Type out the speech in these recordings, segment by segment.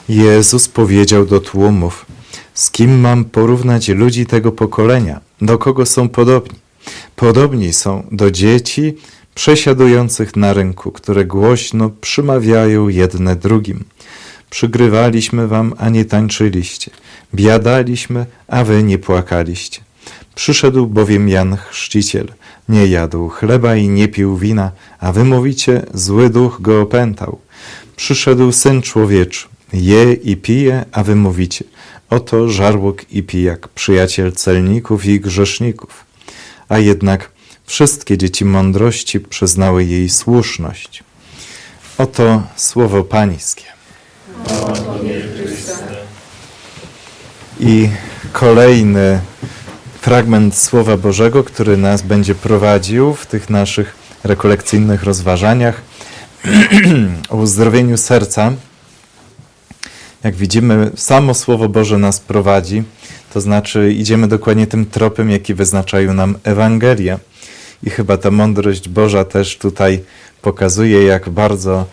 Jezus powiedział do tłumów: z kim mam porównać ludzi tego pokolenia? Do kogo są podobni? Podobni są do dzieci przesiadujących na rynku, które głośno przymawiają jedne drugim. Przygrywaliśmy wam, a nie tańczyliście. Biadaliśmy, a wy nie płakaliście. Przyszedł bowiem Jan Chrzciciel. Nie jadł chleba i nie pił wina, a wy mówicie, zły duch go opętał. Przyszedł Syn Człowieczy. Je i pije, a wy mówicie, oto żarłok i pijak, przyjaciel celników i grzeszników. A jednak wszystkie dzieci mądrości przyznały jej słuszność. Oto słowo Pańskie. I kolejny fragment Słowa Bożego, który nas będzie prowadził w tych naszych rekolekcyjnych rozważaniach o uzdrowieniu serca. Jak widzimy, samo Słowo Boże nas prowadzi, to znaczy idziemy dokładnie tym tropem, jaki wyznaczają nam Ewangelie. I chyba ta mądrość Boża też tutaj pokazuje, jak bardzo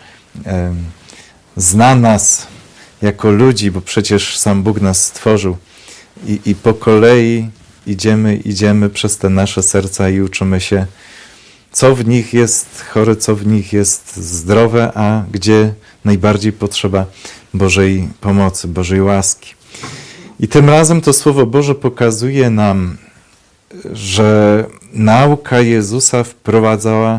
zna nas jako ludzi, bo przecież sam Bóg nas stworzył. I po kolei idziemy przez te nasze serca i uczymy się, co w nich jest chore, co w nich jest zdrowe, a gdzie najbardziej potrzeba Bożej pomocy, Bożej łaski. I tym razem to Słowo Boże pokazuje nam, że nauka Jezusa wprowadzała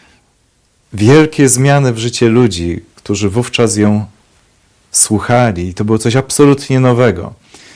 wielkie zmiany w życie ludzi, którzy wówczas ją słuchali. I to było coś absolutnie nowego.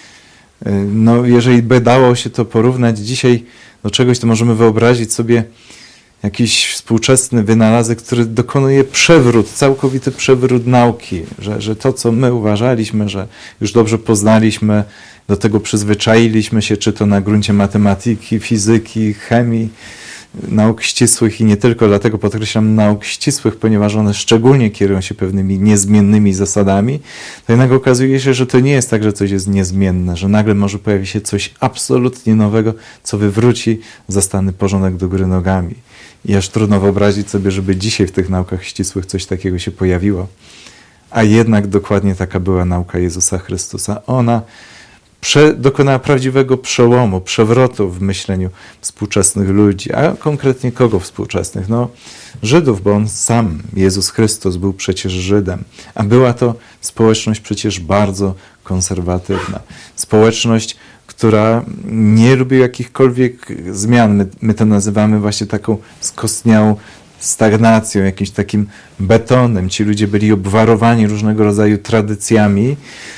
No, jeżeli by dało się to porównać dzisiaj do czegoś, to możemy wyobrazić sobie jakiś współczesny wynalazek, który dokonuje przewrót, całkowity przewrót nauki, że to, co my uważaliśmy, że już dobrze poznaliśmy, do tego przyzwyczailiśmy się, czy to na gruncie matematyki, fizyki, chemii, nauk ścisłych i nie tylko, dlatego podkreślam nauk ścisłych, ponieważ one szczególnie kierują się pewnymi niezmiennymi zasadami, to jednak okazuje się, że to nie jest tak, że coś jest niezmienne, że nagle może pojawić się coś absolutnie nowego, co wywróci zastany porządek do góry nogami. I aż trudno wyobrazić sobie, żeby dzisiaj w tych naukach ścisłych coś takiego się pojawiło. A jednak dokładnie taka była nauka Jezusa Chrystusa. Ona dokonała prawdziwego przełomu, przewrotu w myśleniu współczesnych ludzi. A konkretnie kogo współczesnych? No, Żydów, bo on sam, Jezus Chrystus, był przecież Żydem. A była to społeczność przecież bardzo konserwatywna. Społeczność, która nie lubi jakichkolwiek zmian. My to nazywamy właśnie taką skostniałą stagnacją, jakimś takim betonem. Ci ludzie byli obwarowani różnego rodzaju tradycjami.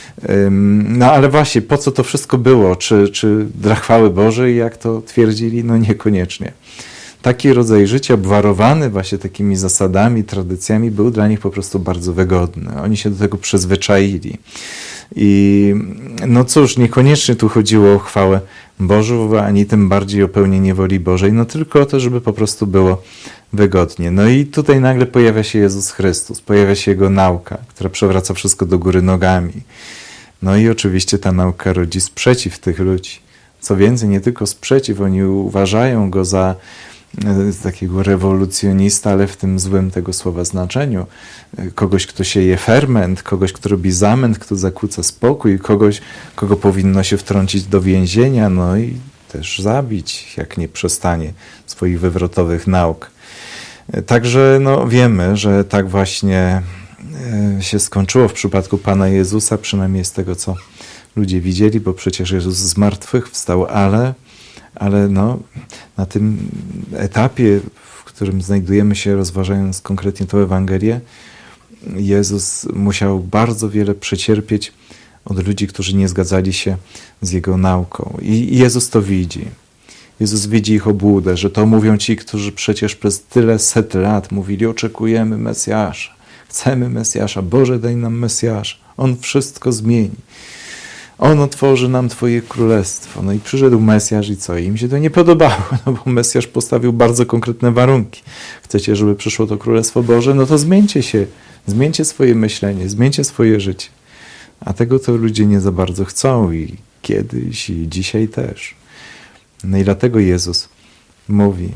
No ale właśnie, po co to wszystko było? Czy dla chwały Bożej, jak to twierdzili? No niekoniecznie. Taki rodzaj życia, obwarowany właśnie takimi zasadami, tradycjami, był dla nich po prostu bardzo wygodny. Oni się do tego przyzwyczaili. I no cóż, niekoniecznie tu chodziło o chwałę Bożą, ani tym bardziej o pełnienie woli Bożej, no tylko o to, żeby po prostu było wygodnie. No i tutaj nagle pojawia się Jezus Chrystus, pojawia się Jego nauka, która przewraca wszystko do góry nogami. No i oczywiście ta nauka rodzi sprzeciw tych ludzi. Co więcej, nie tylko sprzeciw, oni uważają Go za takiego rewolucjonista, ale w tym złym tego słowa znaczeniu. Kogoś, kto sieje ferment, kogoś, kto robi zamęt, kto zakłóca spokój, kogoś, kogo powinno się wtrącić do więzienia, no i też zabić, jak nie przestanie swoich wywrotowych nauk. Także no, wiemy, że tak właśnie się skończyło w przypadku Pana Jezusa, przynajmniej z tego, co ludzie widzieli, bo przecież Jezus z martwych wstał, ale no, na tym etapie, w którym znajdujemy się, rozważając konkretnie tę Ewangelię, Jezus musiał bardzo wiele przecierpieć od ludzi, którzy nie zgadzali się z Jego nauką. I Jezus to widzi. Jezus widzi ich obłudę, że to mówią ci, którzy przecież przez tyle set lat mówili, oczekujemy Mesjasza, chcemy Mesjasza, Boże daj nam Mesjasza, On wszystko zmieni. On otworzy nam Twoje królestwo. No i przyszedł Mesjasz i co? Im się to nie podobało, no bo Mesjasz postawił bardzo konkretne warunki. Chcecie, żeby przyszło to Królestwo Boże? No to zmieńcie się, zmieńcie swoje myślenie, zmieńcie swoje życie. A tego to ludzie nie za bardzo chcą i kiedyś, i dzisiaj też. No i dlatego Jezus mówi,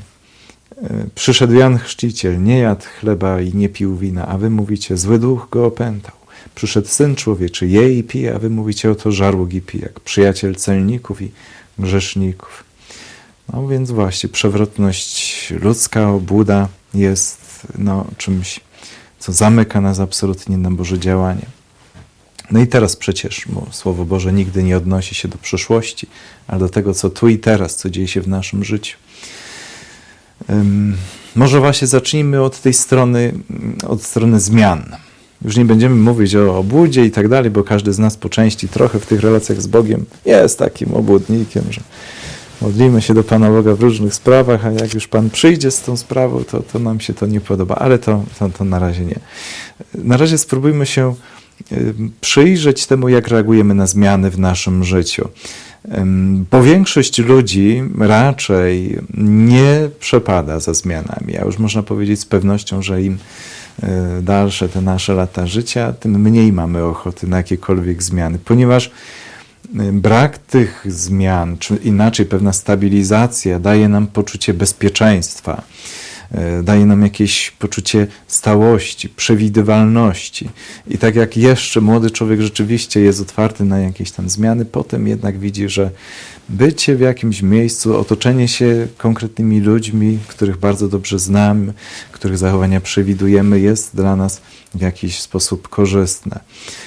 przyszedł Jan Chrzciciel, nie jadł chleba i nie pił wina, a wy mówicie, zły duch go opętał. przyszedł Syn Człowieczy, je i pije, a wy mówicie, oto żarłok i pijak, przyjaciel celników i grzeszników. No więc właśnie, przewrotność ludzka, obłuda jest czymś, co zamyka nas absolutnie na Boże działanie. No i teraz przecież Słowo Boże nigdy nie odnosi się do przeszłości, ale do tego, co tu i teraz, co dzieje się w naszym życiu. Może właśnie zacznijmy od tej strony, od strony zmian. Już nie będziemy mówić o obłudzie i tak dalej, bo każdy z nas po części trochę w tych relacjach z Bogiem jest takim obłudnikiem, że modlimy się do Pana Boga w różnych sprawach, a jak już Pan przyjdzie z tą sprawą, to nam się to nie podoba. Ale to na razie nie. Na razie spróbujmy się przyjrzeć temu, jak reagujemy na zmiany w naszym życiu. Bo większość ludzi raczej nie przepada za zmianami, a już można powiedzieć z pewnością, że im dalsze te nasze lata życia, tym mniej mamy ochoty na jakiekolwiek zmiany, ponieważ brak tych zmian, czy inaczej pewna stabilizacja daje nam poczucie bezpieczeństwa, daje nam jakieś poczucie stałości, przewidywalności. I tak jak jeszcze młody człowiek rzeczywiście jest otwarty na jakieś tam zmiany, potem jednak widzi, że bycie w jakimś miejscu, otoczenie się konkretnymi ludźmi, których bardzo dobrze znamy, których zachowania przewidujemy, jest dla nas w jakiś sposób korzystne.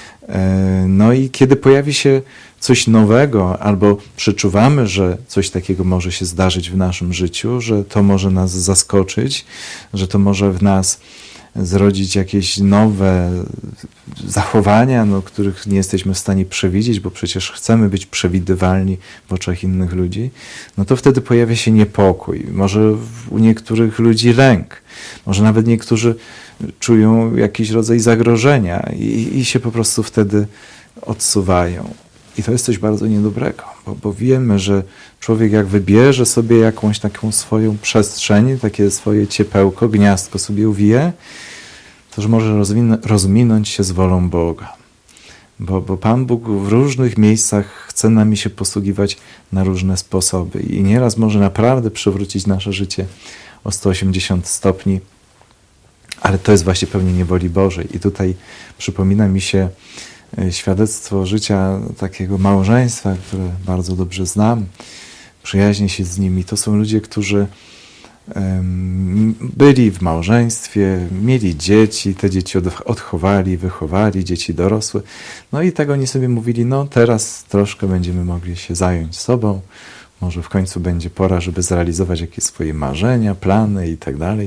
No i kiedy pojawi się coś nowego, albo przeczuwamy, że coś takiego może się zdarzyć w naszym życiu, że to może nas zaskoczyć, że to może w nas zrodzić jakieś nowe zachowania, których nie jesteśmy w stanie przewidzieć, bo przecież chcemy być przewidywalni w oczach innych ludzi, no to wtedy pojawia się niepokój, może u niektórych ludzi lęk, może nawet niektórzy czują jakiś rodzaj zagrożenia i się po prostu wtedy odsuwają. I to jest coś bardzo niedobrego, bo wiemy, że człowiek jak wybierze sobie jakąś taką swoją przestrzeń, takie swoje ciepełko, gniazdko sobie uwije, to że może rozminąć się z wolą Boga. Bo Pan Bóg w różnych miejscach chce nami się posługiwać na różne sposoby i nieraz może naprawdę przewrócić nasze życie o 180 stopni, ale to jest właśnie pełnienie woli Bożej. I tutaj przypomina mi się świadectwo życia takiego małżeństwa, które bardzo dobrze znam, przyjaźnię się z nimi. To są ludzie, którzy byli w małżeństwie, mieli dzieci, te dzieci odchowali, wychowali, dzieci dorosłe. No i tak oni sobie mówili, teraz troszkę będziemy mogli się zająć sobą, może w końcu będzie pora, żeby zrealizować jakieś swoje marzenia, plany i tak dalej.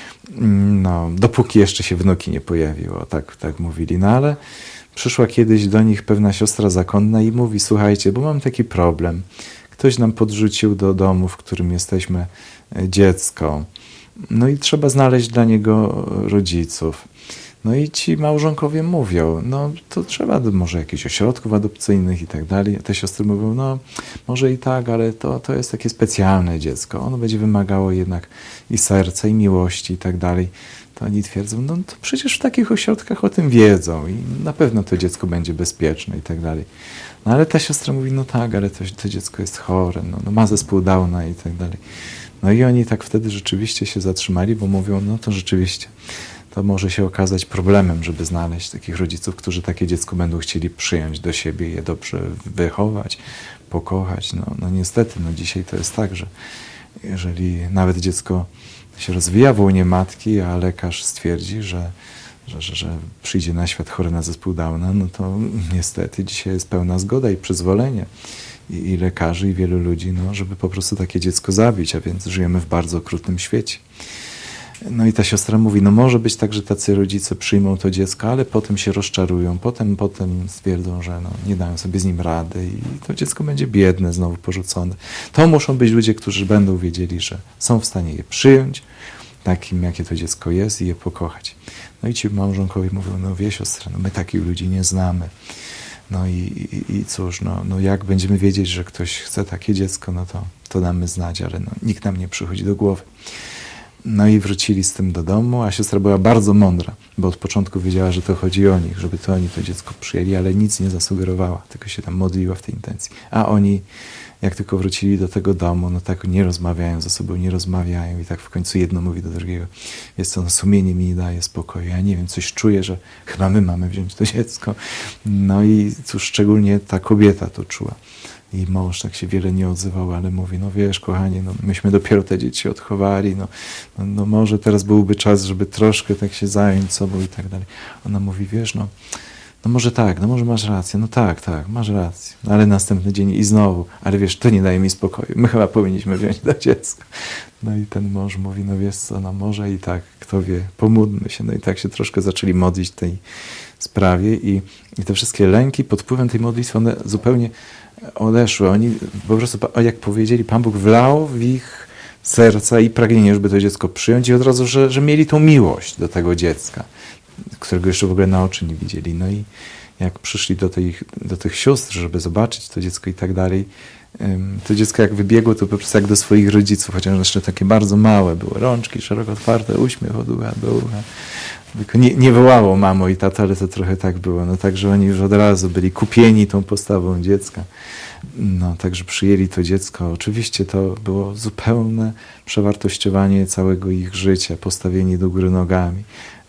Dopóki jeszcze się wnuki nie pojawiło, tak mówili. Ale przyszła kiedyś do nich pewna siostra zakonna i mówi, słuchajcie, bo mam taki problem. Ktoś nam podrzucił do domu, w którym jesteśmy, dziecko. I trzeba znaleźć dla niego rodziców. I ci małżonkowie mówią, to trzeba może jakichś ośrodków adopcyjnych i tak dalej. Te siostry mówią, może i tak, ale to jest takie specjalne dziecko. Ono będzie wymagało jednak i serca, i miłości i tak dalej. To oni twierdzą, to przecież w takich ośrodkach o tym wiedzą i na pewno to dziecko będzie bezpieczne i tak dalej. Ale ta siostra mówi, tak, ale to dziecko jest chore, ma zespół Downa i tak dalej. I oni tak wtedy rzeczywiście się zatrzymali, bo mówią, to rzeczywiście to może się okazać problemem, żeby znaleźć takich rodziców, którzy takie dziecko będą chcieli przyjąć do siebie, je dobrze wychować, pokochać. Niestety, dzisiaj to jest tak, że jeżeli nawet dziecko się rozwija w łonie matki, a lekarz stwierdzi, że przyjdzie na świat chore na zespół Downa, to niestety dzisiaj jest pełna zgoda i przyzwolenie i lekarzy, i wielu ludzi, żeby po prostu takie dziecko zabić, a więc żyjemy w bardzo okrutnym świecie. I ta siostra mówi, może być tak, że tacy rodzice przyjmą to dziecko, ale potem się rozczarują, potem stwierdzą, że nie dają sobie z nim rady i to dziecko będzie biedne, znowu porzucone. To muszą być ludzie, którzy będą wiedzieli, że są w stanie je przyjąć, takim, jakie to dziecko jest i je pokochać. I ci małżonkowie mówią, wie siostra, my takich ludzi nie znamy. I cóż, jak będziemy wiedzieć, że ktoś chce takie dziecko, to damy znać, ale nikt nam nie przychodzi do głowy. No i wrócili z tym do domu, a siostra była bardzo mądra, bo od początku wiedziała, że to chodzi o nich, żeby to oni to dziecko przyjęli, ale nic nie zasugerowała, tylko się tam modliła w tej intencji. A oni, jak tylko wrócili do tego domu, no tak nie rozmawiają ze sobą, nie rozmawiają i tak w końcu jedno mówi do drugiego, jest to, no sumienie mi nie daje spokoju, ja nie wiem, coś czuję, że chyba my mamy wziąć to dziecko. No i cóż, szczególnie ta kobieta to czuła. I mąż tak się wiele nie odzywał, ale mówi, no wiesz, kochanie, no myśmy dopiero te dzieci odchowali, no może teraz byłby czas, żeby troszkę tak się zająć sobą i tak dalej. Ona mówi, wiesz, no może tak, no może masz rację, no tak, masz rację. No, ale następny dzień i znowu, ale wiesz, to nie daje mi spokoju, my chyba powinniśmy wziąć to dziecko. No i ten mąż mówi, no wiesz co, no może i tak, kto wie, pomódlmy się. No i tak się troszkę zaczęli modlić w tej sprawie i te wszystkie lęki pod wpływem tej modlitwy, one zupełnie odeszły. Oni po prostu, jak powiedzieli, Pan Bóg wlał w ich serca i pragnienie, żeby to dziecko przyjąć i od razu, że mieli tą miłość do tego dziecka, którego jeszcze w ogóle na oczy nie widzieli. No i jak przyszli do tych sióstr, żeby zobaczyć to dziecko i tak dalej, to dziecko jak wybiegło, to po prostu jak do swoich rodziców, chociaż jeszcze takie bardzo małe były, rączki szeroko otwarte, uśmiech od ucha do ucha. Tylko nie wołało mamo i tato, ale to trochę tak było. No także oni już od razu byli kupieni tą postawą dziecka. No także przyjęli to dziecko. Oczywiście to było zupełne przewartościowanie całego ich życia, postawienie do góry nogami.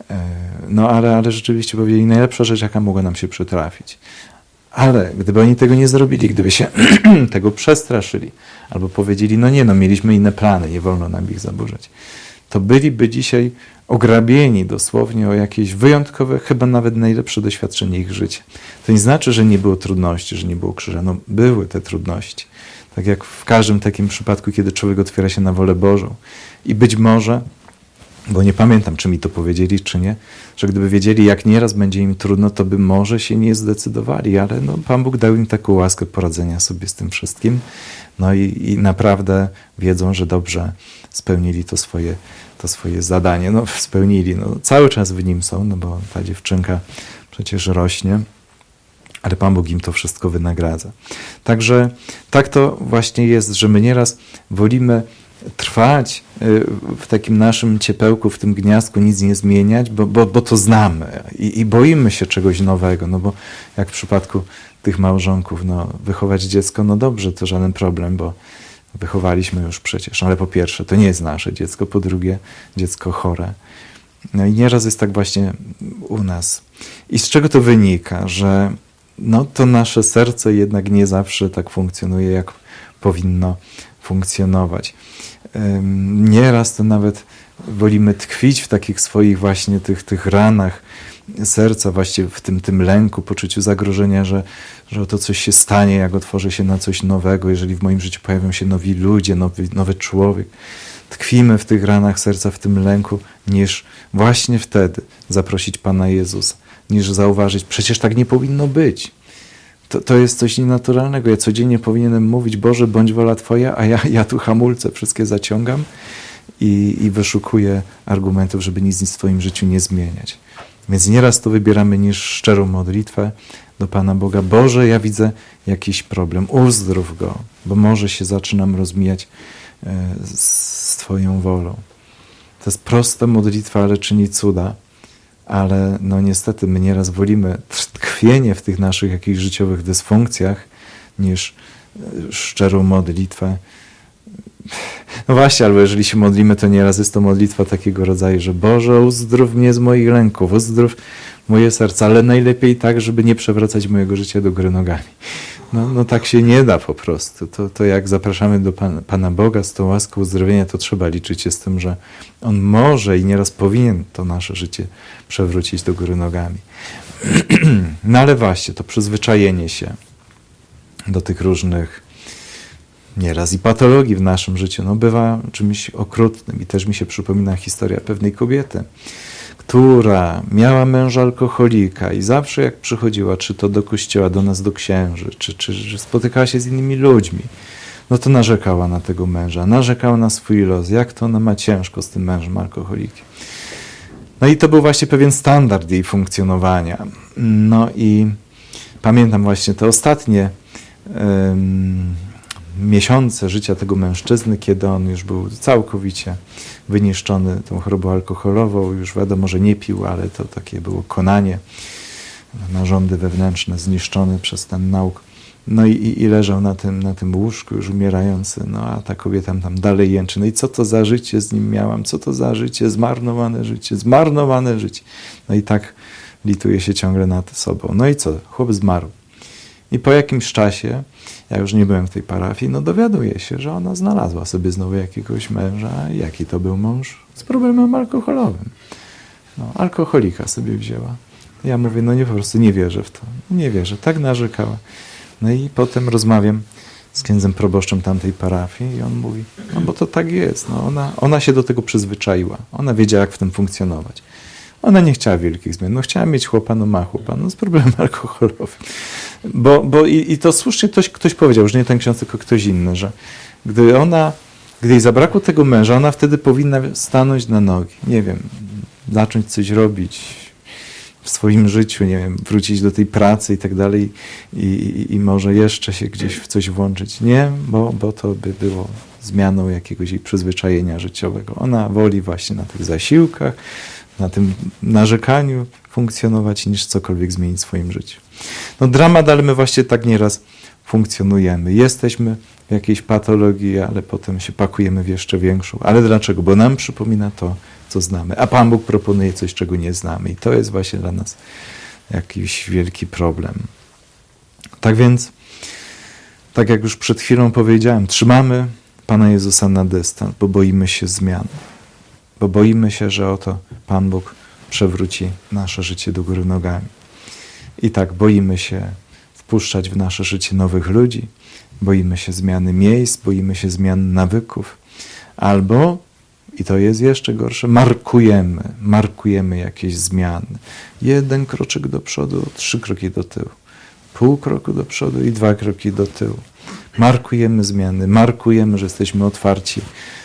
No ale rzeczywiście powiedzieli, najlepsza rzecz, jaka mogła nam się przytrafić. Ale gdyby oni tego nie zrobili, gdyby się tego przestraszyli, albo powiedzieli, mieliśmy inne plany, nie wolno nam ich zaburzać, to byliby dzisiaj ograbieni dosłownie o jakieś wyjątkowe, chyba nawet najlepsze doświadczenie ich życia. To nie znaczy, że nie było trudności, że nie było krzyża. No były te trudności. Tak jak w każdym takim przypadku, kiedy człowiek otwiera się na wolę Bożą. I być może, bo nie pamiętam, czy mi to powiedzieli, czy nie, że gdyby wiedzieli, jak nieraz będzie im trudno, to by może się nie zdecydowali, ale Pan Bóg dał im taką łaskę poradzenia sobie z tym wszystkim. No i naprawdę wiedzą, że dobrze spełnili to swoje zadanie. No spełnili, cały czas w nim są, bo ta dziewczynka przecież rośnie, ale Pan Bóg im to wszystko wynagradza. Także tak to właśnie jest, że my nieraz wolimy trwać w takim naszym ciepełku, w tym gniazdku, nic nie zmieniać, bo to znamy i boimy się czegoś nowego, bo jak w przypadku tych małżonków, wychować dziecko, dobrze, to żaden problem, bo wychowaliśmy już przecież, ale po pierwsze, to nie jest nasze dziecko, po drugie, dziecko chore. No i nieraz jest tak właśnie u nas. I z czego to wynika? Że to nasze serce jednak nie zawsze tak funkcjonuje, jak powinno funkcjonować. Nieraz to nawet wolimy tkwić w takich swoich właśnie tych ranach serca, właśnie w tym lęku, poczuciu zagrożenia, że oto coś się stanie, jak otworzę się na coś nowego, jeżeli w moim życiu pojawią się nowi ludzie, nowy człowiek. Tkwimy w tych ranach serca, w tym lęku, niż właśnie wtedy zaprosić Pana Jezusa, niż zauważyć, przecież tak nie powinno być. To jest coś nienaturalnego. Ja codziennie powinienem mówić, Boże, bądź wola Twoja, a ja tu hamulce wszystkie zaciągam i wyszukuję argumentów, żeby nic w swoim życiu nie zmieniać. Więc nieraz to wybieramy niż szczerą modlitwę do Pana Boga. Boże, ja widzę jakiś problem, uzdrów go, bo może się zaczynam rozmijać z Twoją wolą. To jest prosta modlitwa, ale czyni cuda. Ale niestety my nieraz wolimy tkwienie w tych naszych jakichś życiowych dysfunkcjach niż szczerą modlitwę. No właśnie, albo jeżeli się modlimy, to nieraz jest to modlitwa takiego rodzaju, że Boże, uzdrów mnie z moich lęków, uzdrów moje serce, ale najlepiej tak, żeby nie przewracać mojego życia do góry nogami. Tak się nie da po prostu. To jak zapraszamy do Pana Boga z tą łaską uzdrowienia, to trzeba liczyć się z tym, że On może i nieraz powinien to nasze życie przewrócić do góry nogami. Ale właśnie, to przyzwyczajenie się do tych różnych nieraz i patologii w naszym życiu, bywa czymś okrutnym. I też mi się przypomina historia pewnej kobiety, która miała męża alkoholika i zawsze jak przychodziła, czy to do kościoła, do nas, do księży, czy spotykała się z innymi ludźmi, to narzekała na tego męża, narzekała na swój los, jak to ona ma ciężko z tym mężem alkoholikiem. I to był właśnie pewien standard jej funkcjonowania. I pamiętam właśnie te ostatnie miesiące życia tego mężczyzny, kiedy on już był całkowicie wyniszczony tą chorobą alkoholową, już wiadomo, że nie pił, ale to takie było konanie, narządy wewnętrzne zniszczone przez ten nauk. No i leżał na tym łóżku już umierający, no a ta kobieta tam dalej jęczy. No i co to za życie z nim miałam? Co to za życie? Zmarnowane życie, zmarnowane życie. No i tak lituje się ciągle nad sobą. No i co? Chłop zmarł. I po jakimś czasie, ja już nie byłem w tej parafii, no dowiaduje się, że ona znalazła sobie znowu jakiegoś męża. Jaki to był mąż? Z problemem alkoholowym. No, alkoholika sobie wzięła. Ja mówię, no nie, po prostu nie wierzę w to. Nie wierzę. Tak narzekała. No i potem rozmawiam z księdzem proboszczem tamtej parafii i on mówi, no bo to tak jest. No ona się do tego przyzwyczaiła. Ona wiedziała, jak w tym funkcjonować. Ona nie chciała wielkich zmian. No chciała mieć chłopa, no ma chłopa, no z problemem alkoholowym. I to słusznie ktoś powiedział, że nie ten ksiądz, tylko ktoś inny, że gdy jej zabrakło tego męża, ona wtedy powinna stanąć na nogi. Nie wiem, zacząć coś robić w swoim życiu, nie wiem, wrócić do tej pracy i tak dalej i może jeszcze się gdzieś w coś włączyć. Nie, bo to by było zmianą jakiegoś jej przyzwyczajenia życiowego. Ona woli właśnie na tych zasiłkach, na tym narzekaniu funkcjonować, niż cokolwiek zmienić w swoim życiu. No dramat, ale my właśnie tak nieraz funkcjonujemy. Jesteśmy w jakiejś patologii, ale potem się pakujemy w jeszcze większą. Ale dlaczego? Bo nam przypomina to, co znamy. A Pan Bóg proponuje coś, czego nie znamy. I to jest właśnie dla nas jakiś wielki problem. Tak więc, tak jak już przed chwilą powiedziałem, trzymamy Pana Jezusa na dystans, bo boimy się zmian. Bo boimy się, że oto Pan Bóg przewróci nasze życie do góry nogami. I tak boimy się wpuszczać w nasze życie nowych ludzi, boimy się zmiany miejsc, boimy się zmian nawyków, albo, i to jest jeszcze gorsze, markujemy jakieś zmiany. 1 kroczek do przodu, 3 kroki do tyłu. Pół kroku do przodu i 2 kroki do tyłu. Markujemy zmiany, markujemy, że jesteśmy otwarci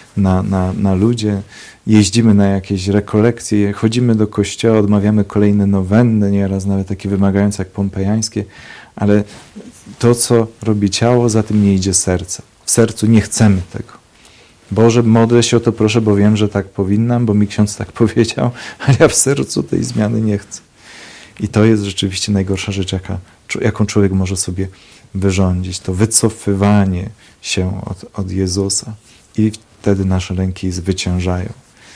na ludzie, jeździmy na jakieś rekolekcje, chodzimy do kościoła, odmawiamy kolejne nowenny, nieraz nawet takie wymagające jak pompejańskie, ale to, co robi ciało, za tym nie idzie serce. W sercu nie chcemy tego. Boże, modlę się o to, proszę, bo wiem, że tak powinnam, bo mi ksiądz tak powiedział, ale ja w sercu tej zmiany nie chcę. I to jest rzeczywiście najgorsza rzecz, jaką człowiek może sobie wyrządzić. To wycofywanie się od Jezusa. I wtedy nasze lęki zwyciężają.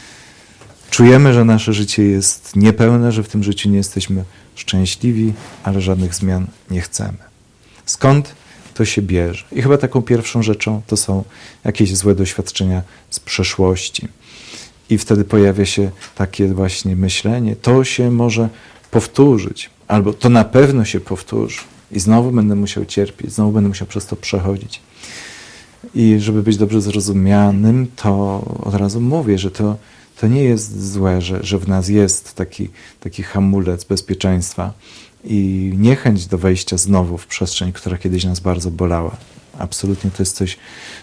Czujemy, że nasze życie jest niepełne, że w tym życiu nie jesteśmy szczęśliwi, ale żadnych zmian nie chcemy. Skąd to się bierze? I chyba taką pierwszą rzeczą to są jakieś złe doświadczenia z przeszłości. I wtedy pojawia się takie właśnie myślenie, to się może powtórzyć, albo to na pewno się powtórzy i znowu będę musiał cierpieć, znowu będę musiał przez to przechodzić. I żeby być dobrze zrozumianym, to od razu mówię, że to nie jest złe, że w nas jest taki hamulec bezpieczeństwa i niechęć do wejścia znowu w przestrzeń, która kiedyś nas bardzo bolała. Absolutnie to jest coś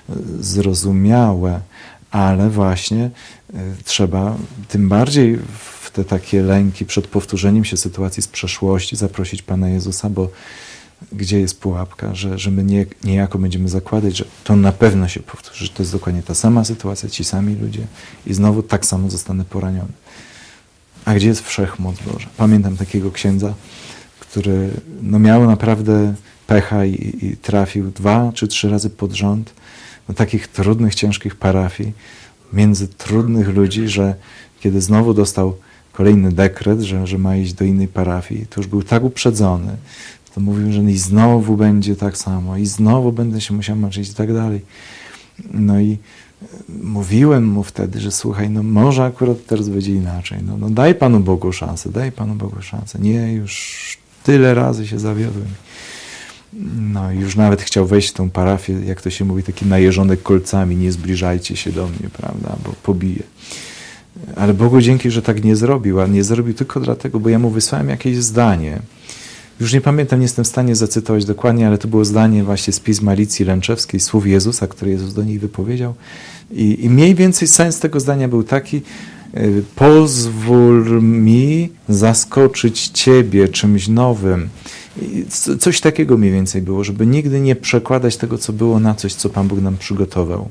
zrozumiałe, ale właśnie trzeba tym bardziej w te takie lęki przed powtórzeniem się sytuacji z przeszłości zaprosić Pana Jezusa, bo gdzie jest pułapka, że my niejako będziemy zakładać, że to na pewno się powtórzy, że to jest dokładnie ta sama sytuacja, ci sami ludzie i znowu tak samo zostanę poraniony. A gdzie jest wszechmoc Boża? Pamiętam takiego księdza, który miał naprawdę pecha i trafił 2 czy 3 razy pod rząd do takich trudnych, ciężkich parafii, między trudnych ludzi, że kiedy znowu dostał kolejny dekret, że ma iść do innej parafii, to już był tak uprzedzony, to mówił, że i znowu będzie tak samo, i znowu będę się musiał męczyć i tak dalej. No i mówiłem mu wtedy, że słuchaj, może akurat teraz będzie inaczej. Daj Panu Bogu szansę, daj Panu Bogu szansę. Nie, już tyle razy się zawiodłem. No i już nawet chciał wejść w tą parafię, jak to się mówi, taki najeżony kolcami, nie zbliżajcie się do mnie, prawda, bo pobiję. Ale Bogu dzięki, że tak nie zrobił, a nie zrobił tylko dlatego, bo ja mu wysłałem jakieś zdanie. Już nie pamiętam, nie jestem w stanie zacytować dokładnie, ale to było zdanie właśnie z pisma Alicji Lęczewskiej, słów Jezusa, które Jezus do niej wypowiedział. I mniej więcej sens tego zdania był taki, pozwól mi zaskoczyć Ciebie czymś nowym. Coś takiego mniej więcej było, żeby nigdy nie przekładać tego, co było, na coś, co Pan Bóg nam przygotował.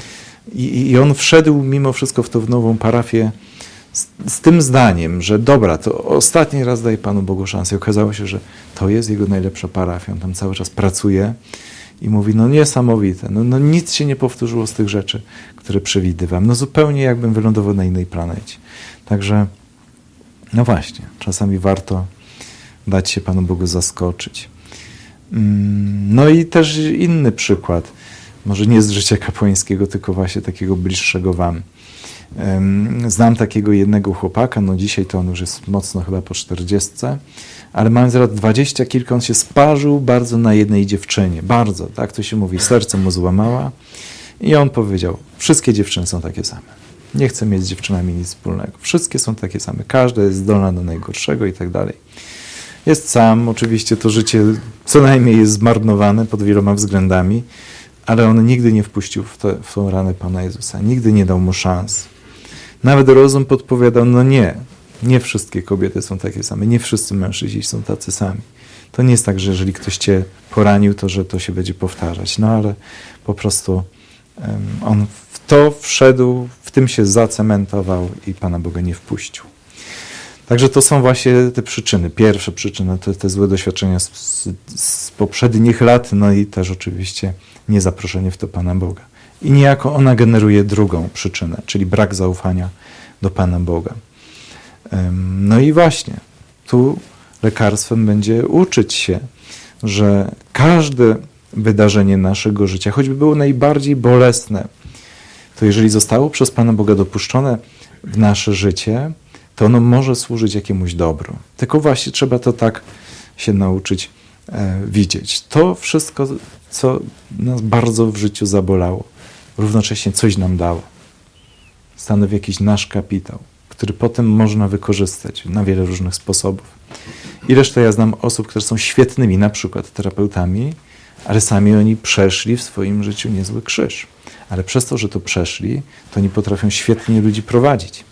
I on wszedł mimo wszystko w tą nową parafię z tym zdaniem, że dobra, to ostatni raz daję Panu Bogu szansę. I okazało się, że to jest jego najlepsza parafia. On tam cały czas pracuje i mówi, no niesamowite, no nic się nie powtórzyło z tych rzeczy, które przewidywałem. No zupełnie jakbym wylądował na innej planecie. Także, no właśnie, czasami warto dać się Panu Bogu zaskoczyć. No i też inny przykład, może nie z życia kapłańskiego, tylko właśnie takiego bliższego wam. Znam takiego jednego chłopaka, no dzisiaj to on już jest mocno chyba po 40, ale mając lat 20 kilka, on się sparzył bardzo na jednej dziewczynie. Bardzo, tak to się mówi, serce mu złamała i on powiedział, wszystkie dziewczyny są takie same. Nie chcę mieć z dziewczynami nic wspólnego. Wszystkie są takie same, każda jest zdolna do najgorszego i tak dalej. Jest sam, oczywiście to życie co najmniej jest zmarnowane pod wieloma względami, ale on nigdy nie wpuścił w tą ranę Pana Jezusa, nigdy nie dał mu szans. Nawet rozum podpowiadał, no nie wszystkie kobiety są takie same, nie wszyscy mężczyźni są tacy sami. To nie jest tak, że jeżeli ktoś cię poranił, to że to się będzie powtarzać. No ale po prostu on w to wszedł, w tym się zacementował i Pana Boga nie wpuścił. Także to są właśnie te przyczyny. Pierwsza przyczyna to te złe doświadczenia z poprzednich lat, no i też oczywiście niezaproszenie w to Pana Boga. I niejako ona generuje drugą przyczynę, czyli brak zaufania do Pana Boga. No i właśnie, tu lekarstwem będzie uczyć się, że każde wydarzenie naszego życia, choćby było najbardziej bolesne, to jeżeli zostało przez Pana Boga dopuszczone w nasze życie, to ono może służyć jakiemuś dobru. Tylko właśnie trzeba to tak się nauczyć widzieć. To wszystko, co nas bardzo w życiu zabolało, równocześnie coś nam dało. Stanowi jakiś nasz kapitał, który potem można wykorzystać na wiele różnych sposobów. I resztę ja znam osób, które są świetnymi na przykład terapeutami, ale sami oni przeszli w swoim życiu niezły krzyż. Ale przez to, że to przeszli, to oni potrafią świetnie ludzi prowadzić.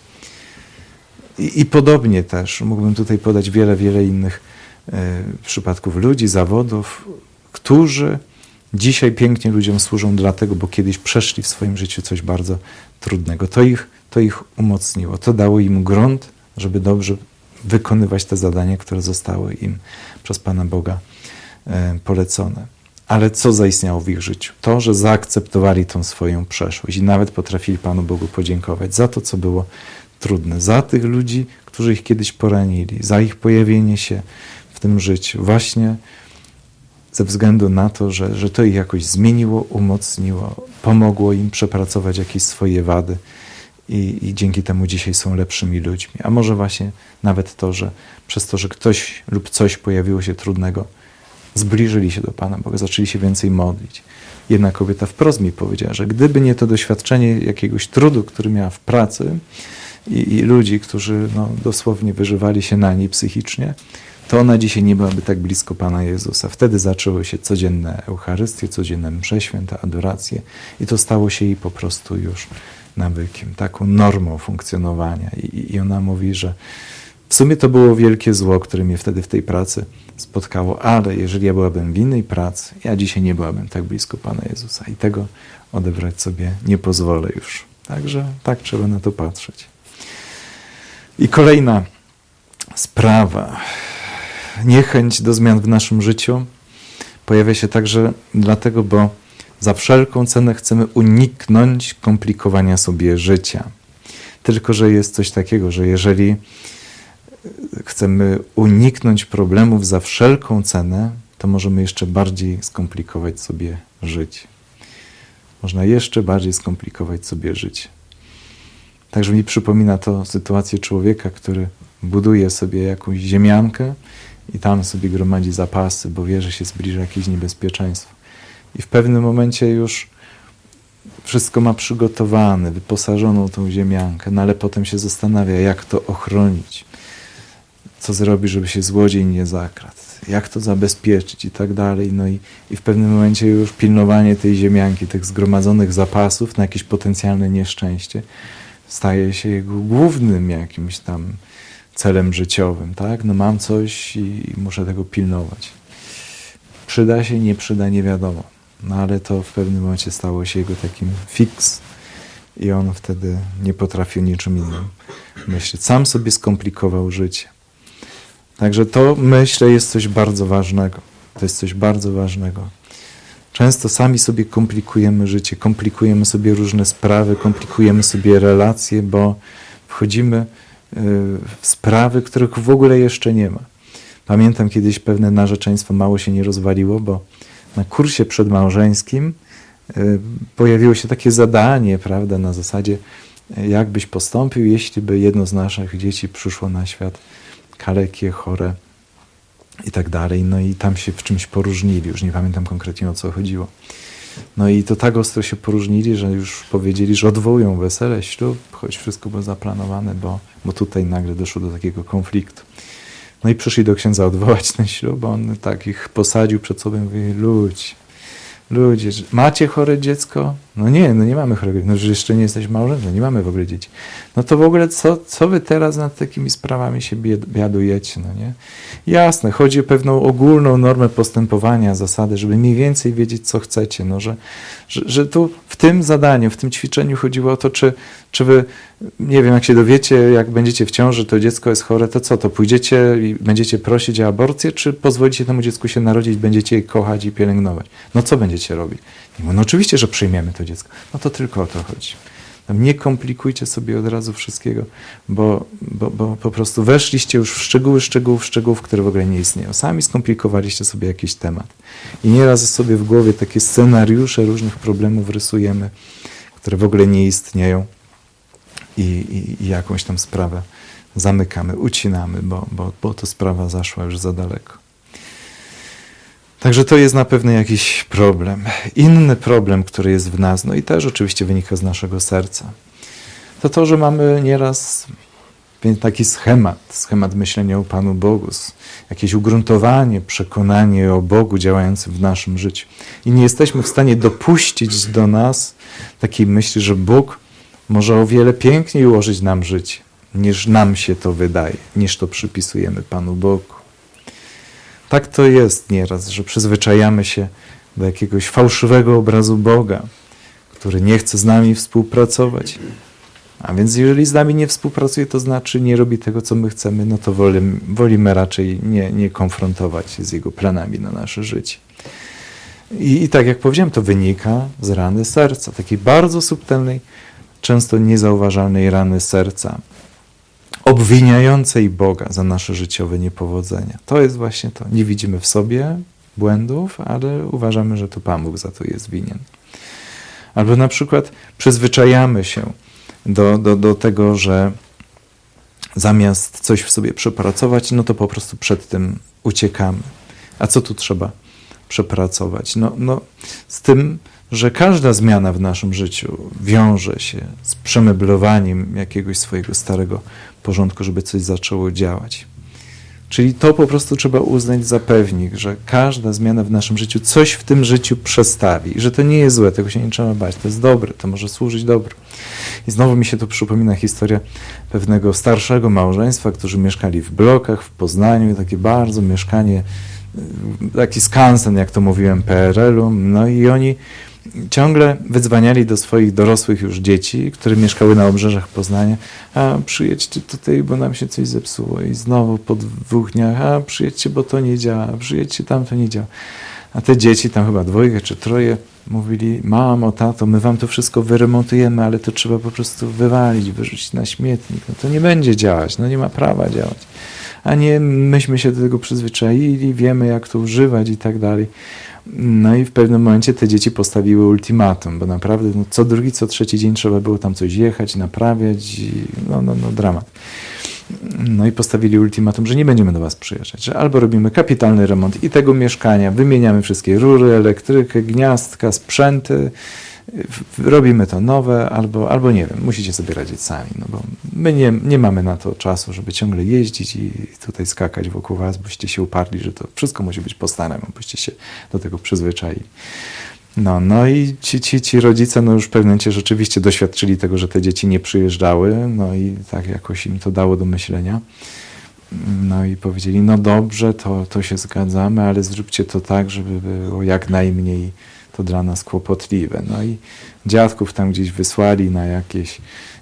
I podobnie też, mógłbym tutaj podać wiele innych przypadków ludzi, zawodów, którzy dzisiaj pięknie ludziom służą dlatego, bo kiedyś przeszli w swoim życiu coś bardzo trudnego. To ich umocniło, to dało im grunt, żeby dobrze wykonywać te zadania, które zostały im przez Pana Boga polecone. Ale co zaistniało w ich życiu? To, że zaakceptowali tą swoją przeszłość i nawet potrafili Panu Bogu podziękować za to, co było trudne, za tych ludzi, którzy ich kiedyś poranili, za ich pojawienie się w tym życiu, właśnie ze względu na to, że to ich jakoś zmieniło, umocniło, pomogło im przepracować jakieś swoje wady i dzięki temu dzisiaj są lepszymi ludźmi. A może właśnie nawet to, że przez to, że ktoś lub coś pojawiło się trudnego, zbliżyli się do Pana Boga, zaczęli się więcej modlić. Jedna kobieta wprost mi powiedziała, że gdyby nie to doświadczenie jakiegoś trudu, który miała w pracy i ludzi, którzy dosłownie wyżywali się na niej psychicznie, to ona dzisiaj nie byłaby tak blisko Pana Jezusa. Wtedy zaczęły się codzienne Eucharystie, codzienne msze święte, adoracje i to stało się jej po prostu już nawykiem, taką normą funkcjonowania. I ona mówi, że w sumie to było wielkie zło, które mnie wtedy w tej pracy spotkało, ale jeżeli ja byłabym w innej pracy, ja dzisiaj nie byłabym tak blisko Pana Jezusa i tego odebrać sobie nie pozwolę już. Także tak trzeba na to patrzeć. I kolejna sprawa. Niechęć do zmian w naszym życiu pojawia się także dlatego, bo za wszelką cenę chcemy uniknąć komplikowania sobie życia. Tylko że jest coś takiego, że jeżeli chcemy uniknąć problemów za wszelką cenę, to możemy jeszcze bardziej skomplikować sobie życie. Można jeszcze bardziej skomplikować sobie życie. Także mi przypomina to sytuację człowieka, który buduje sobie jakąś ziemiankę i tam sobie gromadzi zapasy, bo wie, że się zbliża jakieś niebezpieczeństwo. I w pewnym momencie już wszystko ma przygotowane, wyposażoną tą ziemiankę, no ale potem się zastanawia, jak to ochronić, co zrobić, żeby się złodziej nie zakradł, jak to zabezpieczyć i tak dalej. No i w pewnym momencie już pilnowanie tej ziemianki, tych zgromadzonych zapasów na jakieś potencjalne nieszczęście staje się jego głównym jakimś tam celem życiowym, tak? No mam coś i muszę tego pilnować. Przyda się, nie przyda, nie wiadomo. No ale to w pewnym momencie stało się jego takim fix i on wtedy nie potrafił niczym innym myśleć. Sam sobie skomplikował życie. Także to, myślę, jest coś bardzo ważnego. To jest coś bardzo ważnego. Często sami sobie komplikujemy życie, komplikujemy sobie różne sprawy, komplikujemy sobie relacje, bo wchodzimy w sprawy, których w ogóle jeszcze nie ma. Pamiętam kiedyś pewne narzeczeństwo mało się nie rozwaliło, bo na kursie przedmałżeńskim pojawiło się takie zadanie, prawda, na zasadzie, jak byś postąpił, jeśli by jedno z naszych dzieci przyszło na świat kalekie, chore i tak dalej. No i tam się w czymś poróżnili, już nie pamiętam konkretnie, o co chodziło. No i to tak ostro się poróżnili, że już powiedzieli, że odwołują wesele, ślub, choć wszystko było zaplanowane, bo tutaj nagle doszło do takiego konfliktu. No i przyszli do księdza odwołać ten ślub, on tak ich posadził przed sobą i mówi, ludzie, macie chore dziecko? No nie mamy chorego, no że jeszcze nie jesteśmy małżeństwem, nie mamy w ogóle dzieci. No to w ogóle co wy teraz nad takimi sprawami się biadujecie, no nie? Jasne, chodzi o pewną ogólną normę postępowania, zasadę, żeby mniej więcej wiedzieć, co chcecie, no że tu w tym zadaniu, w tym ćwiczeniu chodziło o to, czy wy, nie wiem, jak się dowiecie, jak będziecie w ciąży, to dziecko jest chore, to co, to pójdziecie i będziecie prosić o aborcję, czy pozwolicie temu dziecku się narodzić, będziecie je kochać i pielęgnować? No co będziecie robić? No oczywiście, że przyjmiemy to dziecko. No to tylko o to chodzi. Nie komplikujcie sobie od razu wszystkiego, bo po prostu weszliście już w szczegółów, które w ogóle nie istnieją. Sami skomplikowaliście sobie jakiś temat. I nieraz sobie w głowie takie scenariusze różnych problemów rysujemy, które w ogóle nie istnieją i jakąś tam sprawę zamykamy, ucinamy, bo to sprawa zaszła już za daleko. Także to jest na pewno jakiś problem. Inny problem, który jest w nas, no i też oczywiście wynika z naszego serca, to, że mamy nieraz taki schemat myślenia o Panu Bogu, jakieś ugruntowanie, przekonanie o Bogu działającym w naszym życiu. I nie jesteśmy w stanie dopuścić do nas takiej myśli, że Bóg może o wiele piękniej ułożyć nam życie, niż nam się to wydaje, niż to przypisujemy Panu Bogu. Tak to jest nieraz, że przyzwyczajamy się do jakiegoś fałszywego obrazu Boga, który nie chce z nami współpracować. A więc jeżeli z nami nie współpracuje, to znaczy nie robi tego, co my chcemy, no to wolimy raczej nie konfrontować się z Jego planami na nasze życie. I tak jak powiedziałem, to wynika z rany serca, takiej bardzo subtelnej, często niezauważalnej rany serca, obwiniającej Boga za nasze życiowe niepowodzenia. To jest właśnie to. Nie widzimy w sobie błędów, ale uważamy, że to Pan Bóg za to jest winien. Albo na przykład przyzwyczajamy się do tego, że zamiast coś w sobie przepracować, no to po prostu przed tym uciekamy. A co tu trzeba przepracować? No z tym, że każda zmiana w naszym życiu wiąże się z przemeblowaniem jakiegoś swojego starego porządku, żeby coś zaczęło działać. Czyli to po prostu trzeba uznać za pewnik, że każda zmiana w naszym życiu coś w tym życiu przestawi. I że to nie jest złe, tego się nie trzeba bać. To jest dobre, to może służyć dobru. I znowu mi się tu przypomina historia pewnego starszego małżeństwa, którzy mieszkali w blokach w Poznaniu. Takie bardzo mieszkanie, taki skansen, jak to mówiłem, PRL-u. No i oni ciągle wydzwaniali do swoich dorosłych już dzieci, które mieszkały na obrzeżach Poznania, a przyjedźcie tutaj, bo nam się coś zepsuło. I znowu po 2 dniach, a przyjedźcie, bo to nie działa, przyjedźcie, tam to nie działa. A te dzieci, tam chyba 2 czy 3, mówili, mamo, tato, my wam to wszystko wyremontujemy, ale to trzeba po prostu wywalić, wyrzucić na śmietnik. No to nie będzie działać, no nie ma prawa działać. A nie, myśmy się do tego przyzwyczaili, wiemy jak to używać i tak dalej. No i w pewnym momencie te dzieci postawiły ultimatum, bo naprawdę co 2, co 3 dzień trzeba było tam coś jechać, naprawiać i dramat. No i postawili ultimatum, że nie będziemy do was przyjeżdżać, że albo robimy kapitalny remont i tego mieszkania, wymieniamy wszystkie rury, elektrykę, gniazdka, sprzęty, robimy to nowe, albo nie wiem, musicie sobie radzić sami, no bo my nie mamy na to czasu, żeby ciągle jeździć i tutaj skakać wokół was, boście się uparli, że to wszystko musi być po staremu, boście się do tego przyzwyczaili. No i ci rodzice no już w pewnym momencie rzeczywiście doświadczyli tego, że te dzieci nie przyjeżdżały, no i tak jakoś im to dało do myślenia. No i powiedzieli, no dobrze, to się zgadzamy, ale zróbcie to tak, żeby było jak najmniej to dla nas kłopotliwe. No i dziadków tam gdzieś wysłali na jakieś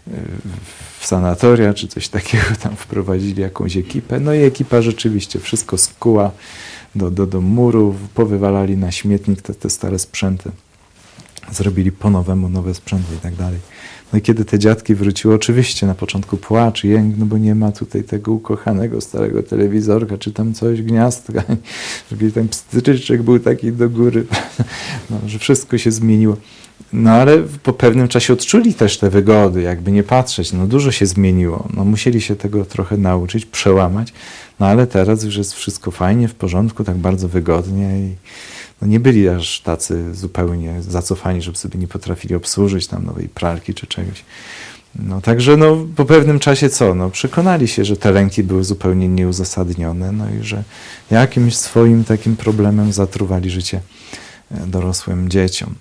w sanatoria czy coś takiego, tam wprowadzili jakąś ekipę. No i ekipa rzeczywiście wszystko skuła do muru, powywalali na śmietnik te stare sprzęty. Zrobili po nowemu nowe sprzęty i tak dalej. No i kiedy te dziadki wróciły, oczywiście na początku płacz, jęk, no bo nie ma tutaj tego ukochanego starego telewizorka, czy tam coś, gniazdka, żeby ten pstryczek był taki do góry, no, że wszystko się zmieniło. No ale po pewnym czasie odczuli też te wygody, jakby nie patrzeć, no dużo się zmieniło, no musieli się tego trochę nauczyć, przełamać, no ale teraz już jest wszystko fajnie, w porządku, tak bardzo wygodnie i no nie byli aż tacy zupełnie zacofani, żeby sobie nie potrafili obsłużyć tam nowej pralki czy czegoś. No także no po pewnym czasie co? No przekonali się, że te lęki były zupełnie nieuzasadnione, no i że jakimś swoim takim problemem zatruwali życie dorosłym dzieciom.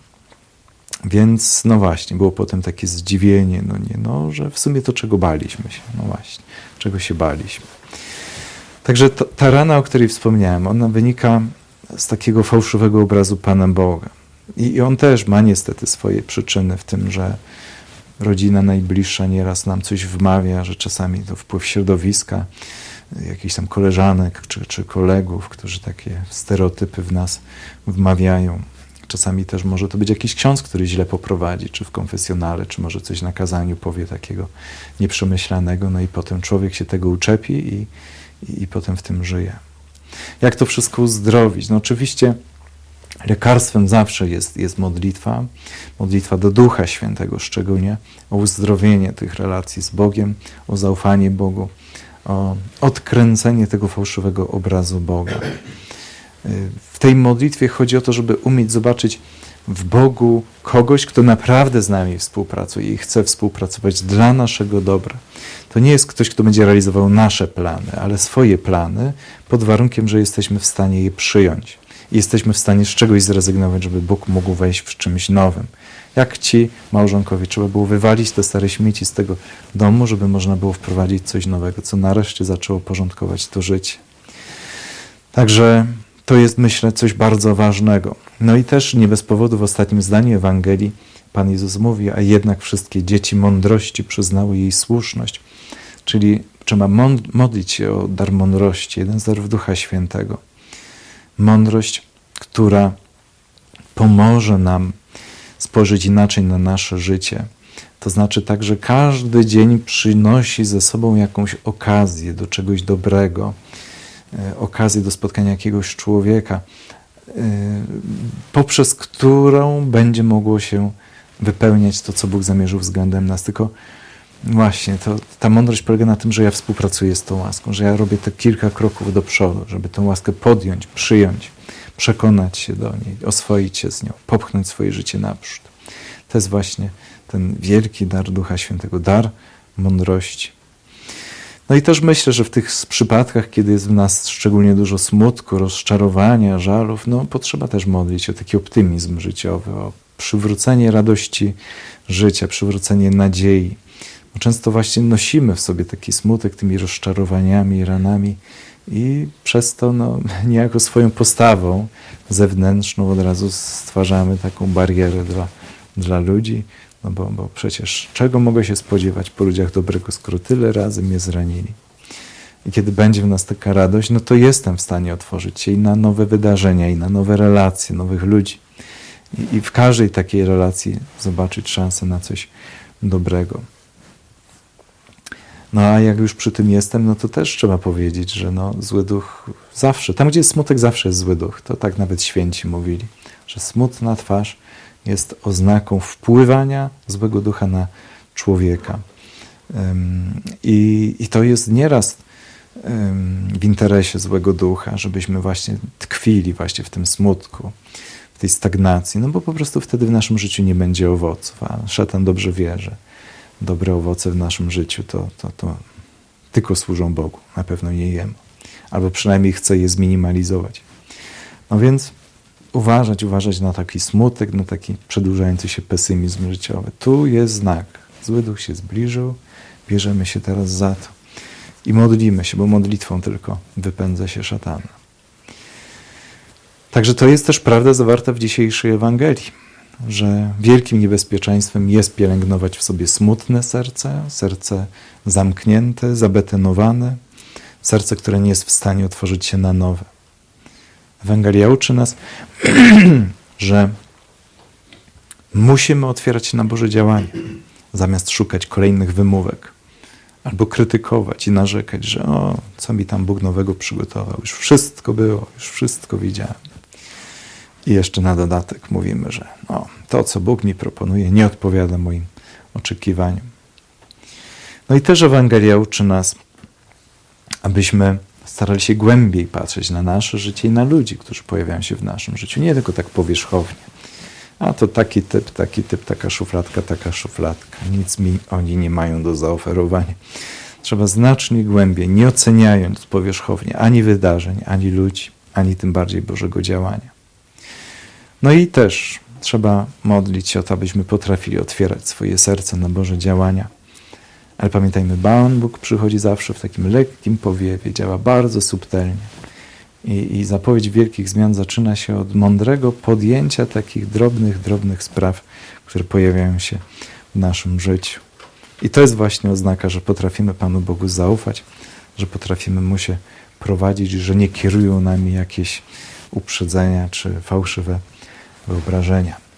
Więc no właśnie, było potem takie zdziwienie, że w sumie to czego baliśmy się, no właśnie, czego się baliśmy. Także ta rana, o której wspomniałem, ona wynika z takiego fałszywego obrazu Pana Boga. I on też ma niestety swoje przyczyny w tym, że rodzina najbliższa nieraz nam coś wmawia, że czasami to wpływ środowiska, jakichś tam koleżanek czy kolegów, którzy takie stereotypy w nas wmawiają. Czasami też może to być jakiś ksiądz, który źle poprowadzi, czy w konfesjonale, czy może coś na kazaniu powie takiego nieprzemyślanego, no i potem człowiek się tego uczepi i potem w tym żyje. Jak to wszystko uzdrowić? No oczywiście lekarstwem zawsze jest modlitwa do Ducha Świętego szczególnie, o uzdrowienie tych relacji z Bogiem, o zaufanie Bogu, o odkręcenie tego fałszywego obrazu Boga. W tej modlitwie chodzi o to, żeby umieć zobaczyć w Bogu kogoś, kto naprawdę z nami współpracuje i chce współpracować dla naszego dobra. To nie jest ktoś, kto będzie realizował nasze plany, ale swoje plany pod warunkiem, że jesteśmy w stanie je przyjąć. I jesteśmy w stanie z czegoś zrezygnować, żeby Bóg mógł wejść w czymś nowym. Jak ci małżonkowie, trzeba było wywalić te stare śmieci z tego domu, żeby można było wprowadzić coś nowego, co nareszcie zaczęło porządkować to życie. Także to jest, myślę, coś bardzo ważnego. No i też nie bez powodu w ostatnim zdaniu Ewangelii Pan Jezus mówi, a jednak wszystkie dzieci mądrości przyznały jej słuszność. Czyli trzeba modlić się o dar mądrości, jeden z darów Ducha Świętego. Mądrość, która pomoże nam spojrzeć inaczej na nasze życie. To znaczy tak, że każdy dzień przynosi ze sobą jakąś okazję do czegoś dobrego, okazję do spotkania jakiegoś człowieka, poprzez którą będzie mogło się wypełniać to, co Bóg zamierzył względem nas. Tylko właśnie ta mądrość polega na tym, że ja współpracuję z tą łaską, że ja robię te kilka kroków do przodu, żeby tę łaskę podjąć, przyjąć, przekonać się do niej, oswoić się z nią, popchnąć swoje życie naprzód. To jest właśnie ten wielki dar Ducha Świętego, dar mądrości. No i też myślę, że w tych przypadkach, kiedy jest w nas szczególnie dużo smutku, rozczarowania, żalów, potrzeba też modlić się o taki optymizm życiowy, o przywrócenie radości życia, przywrócenie nadziei. Bo często właśnie nosimy w sobie taki smutek tymi rozczarowaniami, ranami i przez to niejako swoją postawą zewnętrzną od razu stwarzamy taką barierę dla ludzi. Bo przecież czego mogę się spodziewać po ludziach dobrego, skoro tyle razy mnie zranili. I kiedy będzie w nas taka radość, to jestem w stanie otworzyć się i na nowe wydarzenia, i na nowe relacje, nowych ludzi. I w każdej takiej relacji zobaczyć szansę na coś dobrego. No a jak już przy tym jestem, to też trzeba powiedzieć, że zły duch zawsze, tam gdzie jest smutek, zawsze jest zły duch. To tak nawet święci mówili, że smutna twarz jest oznaką wpływania złego ducha na człowieka. I to jest nieraz w interesie złego ducha, żebyśmy właśnie tkwili właśnie w tym smutku, w tej stagnacji, bo po prostu wtedy w naszym życiu nie będzie owoców, a szatan dobrze wie, że dobre owoce w naszym życiu to tylko służą Bogu, na pewno nie Jemu. Albo przynajmniej chce je zminimalizować. No więc uważać na taki smutek, na taki przedłużający się pesymizm życiowy. Tu jest znak. Zły duch się zbliżył, bierzemy się teraz za to. I modlimy się, bo modlitwą tylko wypędza się szatana. Także to jest też prawda zawarta w dzisiejszej Ewangelii, że wielkim niebezpieczeństwem jest pielęgnować w sobie smutne serce zamknięte, zabetonowane, serce, które nie jest w stanie otworzyć się na nowe. Ewangelia uczy nas, że musimy otwierać się na Boże działanie, zamiast szukać kolejnych wymówek, albo krytykować i narzekać, że co mi tam Bóg nowego przygotował, już wszystko było, już wszystko widziałem. I jeszcze na dodatek mówimy, że to, co Bóg mi proponuje, nie odpowiada moim oczekiwaniom. No i też Ewangelia uczy nas, abyśmy starali się głębiej patrzeć na nasze życie i na ludzi, którzy pojawiają się w naszym życiu. Nie tylko tak powierzchownie. A to taki typ, taka szufladka. Nic mi oni nie mają do zaoferowania. Trzeba znacznie głębiej, nie oceniając powierzchownie ani wydarzeń, ani ludzi, ani tym bardziej Bożego działania. No i też trzeba modlić się o to, abyśmy potrafili otwierać swoje serce na Boże działania. Ale pamiętajmy, Pan Bóg przychodzi zawsze w takim lekkim powiewie, działa bardzo subtelnie. I zapowiedź wielkich zmian zaczyna się od mądrego podjęcia takich drobnych spraw, które pojawiają się w naszym życiu. I to jest właśnie oznaka, że potrafimy Panu Bogu zaufać, że potrafimy Mu się prowadzić, że nie kierują nami jakieś uprzedzenia czy fałszywe wyobrażenia.